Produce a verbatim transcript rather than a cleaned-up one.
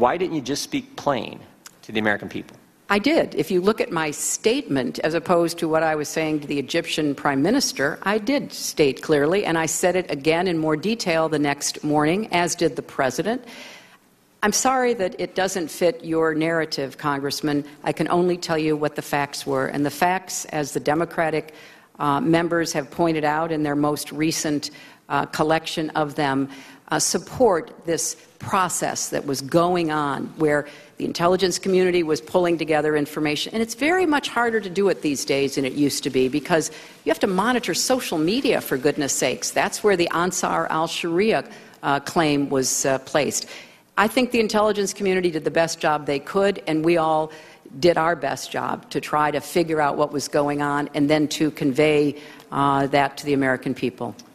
Why didn't you just speak plain to the American people? I did. If you look at my statement, as opposed to what I was saying to the Egyptian Prime Minister, I did state clearly, and I said it again in more detail the next morning, as did the President. I'm sorry that it doesn't fit your narrative, Congressman. I can only tell you what the facts were. And the facts, as the Democratic uh, members have pointed out in their most recent uh, collection of them, uh, support this process that was going on where the intelligence community was pulling together information. And it's very much harder to do it these days than it used to be because you have to monitor social media, for goodness sakes. That's where the Ansar al-Sharia uh, claim was uh, placed. I think the intelligence community did the best job they could, and we all did our best job to try to figure out what was going on and then to convey uh, that to the American people.